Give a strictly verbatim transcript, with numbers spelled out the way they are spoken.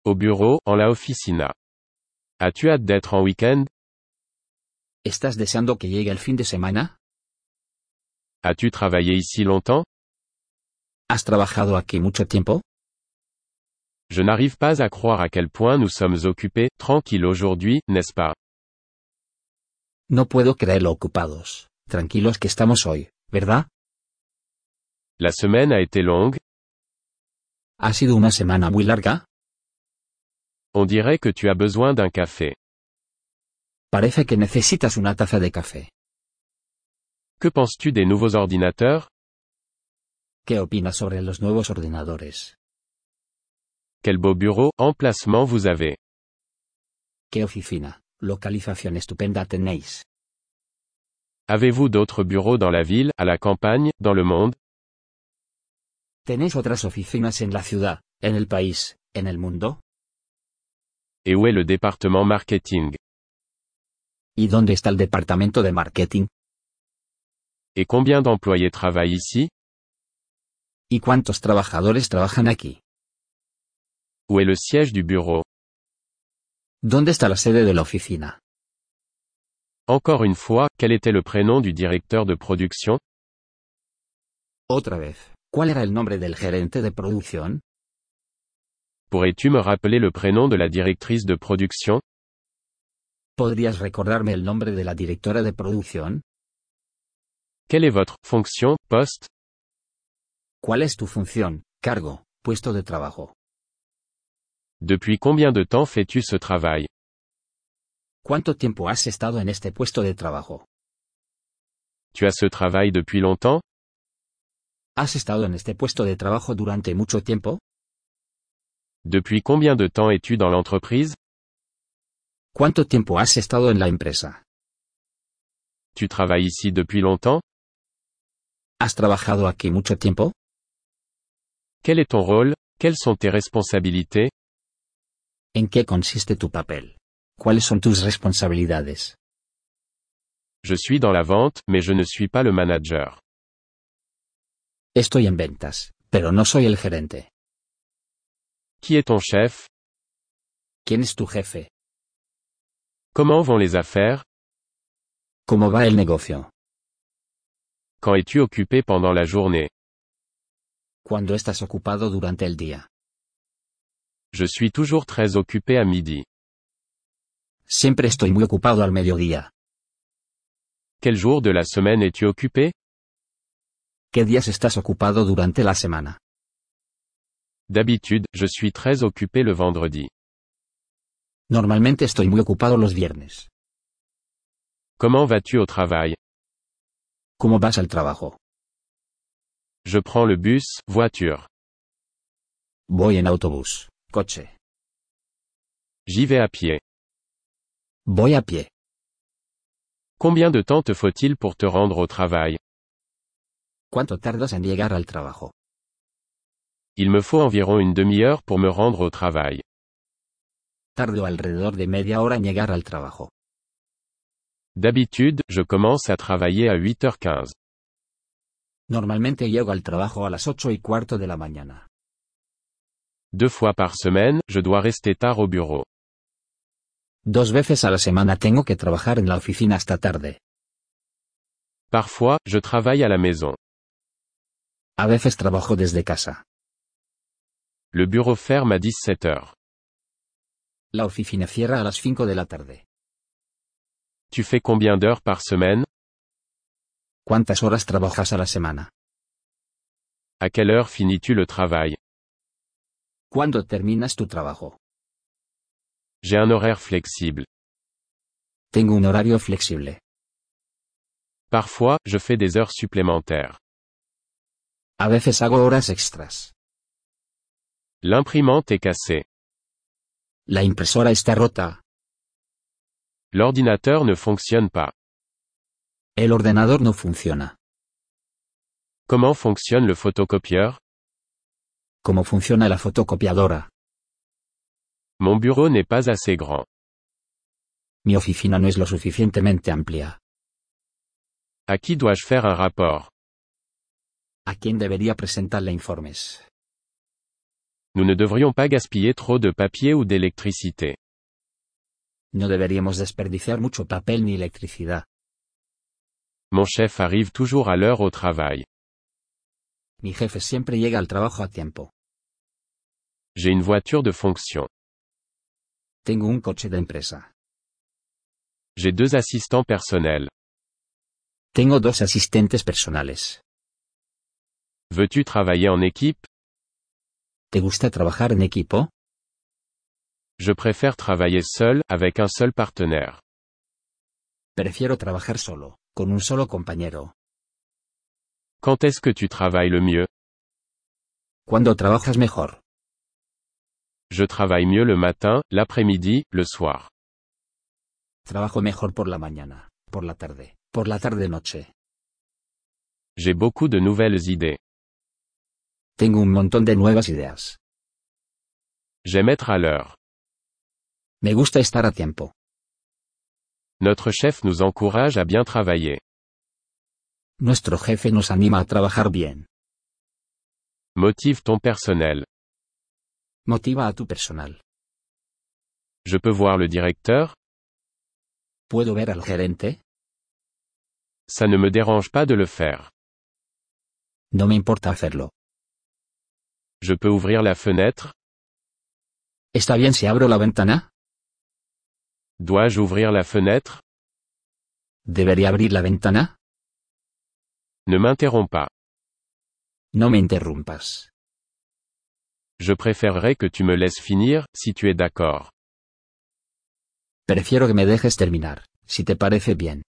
Au bureau, en la oficina. As-tu hâte d'être en week-end? ¿Estás deseando que llegue el fin de semana? As-tu travaillé ici longtemps? ¿Has trabajado aquí mucho tiempo? Je n'arrive pas à croire à quel point nous sommes occupés, tranquilles aujourd'hui, n'est-ce pas? No puedo creerlo ocupados, tranquilos que estamos hoy, ¿verdad? La semaine a été longue. ¿Ha sido una semana muy larga? On dirait que tu as besoin d'un café. Parece que necesitas una taza de café. Que penses-tu des nouveaux ordinateurs? ¿Qué opinas sobre los nuevos ordenadores? Quel beau bureau, emplacement vous avez. ¿Qué oficina, localización estupenda tenéis? Avez-vous d'autres bureaux dans la ville, à la campagne, dans le monde? ¿Tenéis otras oficinas en la ciudad, en el país, en el mundo? Et où est le département marketing? ¿Y dónde está el departamento de marketing? Et combien d'employés travaillent ici? ¿Y cuántos trabajadores trabajan aquí? Où est le siège du bureau? ¿Dónde está la sede de la oficina? Encore une fois, quel était le prénom du directeur de production? Otra vez, ¿cuál era el nombre del gerente de producción? Pourrais-tu me rappeler le prénom de la directrice de production? ¿Podrías recordarme el nombre de la directora de producción? Quelle est votre fonction, poste? ¿Cuál es tu función, cargo, puesto de trabajo? Depuis combien de temps fais-tu ce travail? ¿Cuánto tiempo has estado en este puesto de trabajo? Tu as ce travail depuis longtemps? ¿Has estado en este puesto de trabajo durante mucho tiempo? Depuis combien de temps es-tu dans l'entreprise? ¿Cuánto tiempo has estado en la empresa? Tu travailles ici depuis longtemps? ¿Has trabajado aquí mucho tiempo? Quel est ton rôle? Quelles sont tes responsabilités? ¿En qué consiste tu papel? ¿Cuáles son tus responsabilidades? Je suis dans la vente, mais je ne suis pas le manager. Estoy en ventas, pero no soy el gerente. Qui est ton chef? ¿Quién es tu jefe? Comment vont les affaires? ¿Cómo va el negocio? Quand es-tu occupé pendant la journée? ¿Cuándo estás ocupado durante el día? Je suis toujours très occupé à midi. Siempre estoy muy ocupado al mediodía. Quel jour de la semaine es-tu occupé? ¿Qué días estás ocupado durante la semana? D'habitude, je suis très occupé le vendredi. Normalmente estoy muy ocupado los viernes. Comment vas-tu au travail? ¿Cómo vas al trabajo? Je prends le bus, voiture. Voy en autobús, coche. J'y vais à pied. Voy a pie. Combien de temps te faut-il pour te rendre au travail? ¿Cuánto tardas en llegar al trabajo? Il me faut environ une demi-heure pour me rendre au travail. Tardo alrededor de media hora en llegar al trabajo. D'habitude, je commence à travailler à huit heures quinze. Normalmente llego al trabajo a las ocho y cuarto de la mañana. Deux fois par semaine, je dois rester tard au bureau. Dos veces a la semana tengo que trabajar en la oficina hasta tarde. Parfois, je travaille à la maison. A veces trabajo desde casa. Le bureau ferme à dix-sept heures. La oficina cierra a las cinco de la tarde. Tu fais combien d'heures par semaine? ¿Cuántas horas trabajas a la semana? À quelle heure finis-tu le travail? ¿Cuándo terminas tu trabajo? J'ai un horaire flexible. Tengo un horario flexible. Parfois, je fais des heures supplémentaires. A veces hago horas extras. L'imprimante est cassée. La impresora está rota. L'ordinateur ne fonctionne pas. El ordenador no funciona. Comment fonctionne le photocopieur? ¿Cómo funciona la fotocopiadora? Mon bureau n'est pas assez grand. Mi oficina no es lo suficientemente amplia. À qui dois-je faire un rapport? ¿A quién debería presentarle informes? Nous ne devrions pas gaspiller trop de papier ou d'électricité. No deberíamos desperdiciar mucho papel ni electricidad. Mon chef arrive toujours à l'heure au travail. Mi jefe siempre llega al trabajo a tiempo. J'ai une voiture de fonction. Tengo un coche de empresa. J'ai deux assistants personnels. Tengo dos asistentes personales. Veux-tu travailler en équipe? ¿Te gusta trabajar en equipo? Je préfère travailler seul, avec un seul partenaire. Prefiero trabajar solo, con un solo compañero. Quand est-ce que tu travailles le mieux? ¿Cuándo trabajas mejor? Je travaille mieux le matin, l'après-midi, le soir. Trabajo mejor por la mañana, por la tarde, por la tarde-noche. J'ai beaucoup de nouvelles idées. Tengo un montón de nuevas ideas. J'aime être à l'heure. Me gusta estar a tiempo. Notre chef nous encourage à bien travailler. Nuestro jefe nos anima a trabajar bien. Motive ton personnel. Motiva a tu personal. Je peux voir le directeur? ¿Puedo ver al gerente? Ça ne me dérange pas de le faire. No me importa hacerlo. Je peux ouvrir la fenêtre? ¿Está bien si abro la ventana? Dois-je ouvrir la fenêtre? ¿Debería abrir la ventana? Ne m'interromps pas. No me interrumpas. Je préférerais que tu me laisses finir, si tu es d'accord. Prefiero que me dejes terminar, si te parece bien.